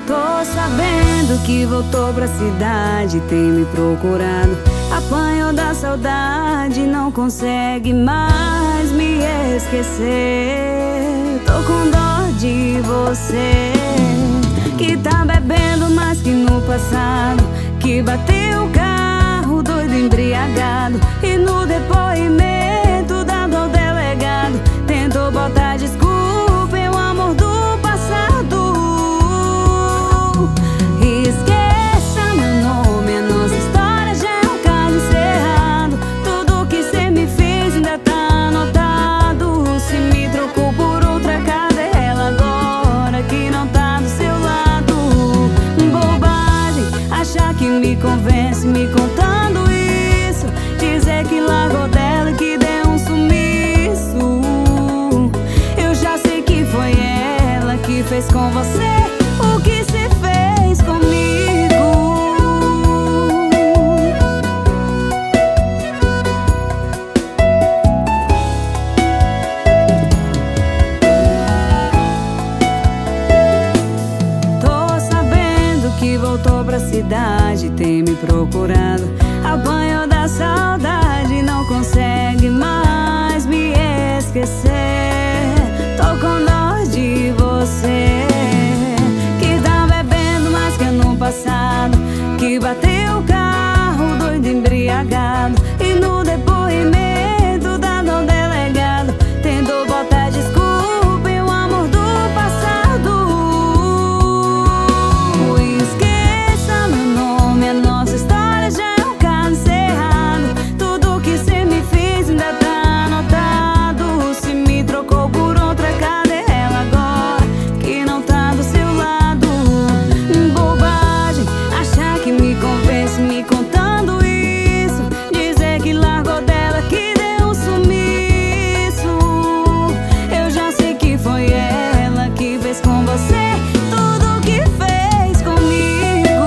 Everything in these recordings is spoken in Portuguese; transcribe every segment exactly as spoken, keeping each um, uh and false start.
Tô sabendo que voltou pra cidade, tem me procurado. Apanhou da saudade, não consegue mais me esquecer. Tô com dó de você, que tá bebendo mais que no passado, que bateu o carro doido embriagado, e no depoimento dado ao delegado tentou botar desculpa em um amor do passado. Esqueça meu nome, a nossa história já é um caso encerrado. Tudo que cê me fez ainda tá anotado. Se me trocou por outra, cadê ela agora que não tá do seu lado? Bobagem, achar que me convence me contando isso, dizer que largou dela e que deu um sumiço. Eu já sei que foi ela que fez com você o que cê fez comigo. Tô sabendo que voltou pra cidade, tem me procurado. Apanhou da saudade, não consegue mais me esquecer. Tô com dó de você, que tá bebendo mais que no passado, que bateu o carro doido embriagado, e no depoimento dado ao delegado tentou botar desculpa em um amor do passado. Esqueça meu nome, a nossa história já é um caso encerrado. Tudo que cê me fez ainda tá anotado. Se me trocou por outra, cadê ela agora que não tá do seu lado? Bobagem, achar que me convence me contando isso, dizer que largou dela, que deu um sumiço. Eu já sei que foi ela que fez com você tudo que fez comigo.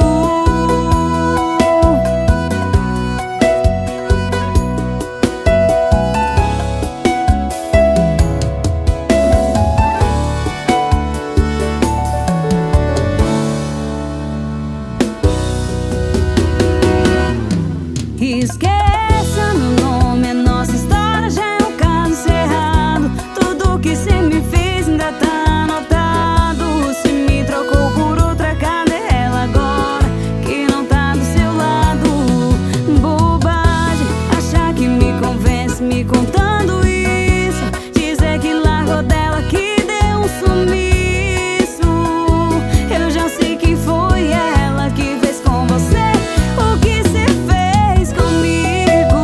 Esqueça meu nome, a nossa história já é um caso encerrado. Tudo que cê me fez ainda tá anotado. Se me trocou por outra, cadê ela agora que não tá do seu lado? Bobagem, achar que me convence me contando isso, dizer que largou dela, que deu um sumiço. Eu já sei que foi ela que fez com você o que cê fez comigo.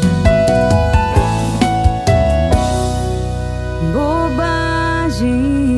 Bobagem.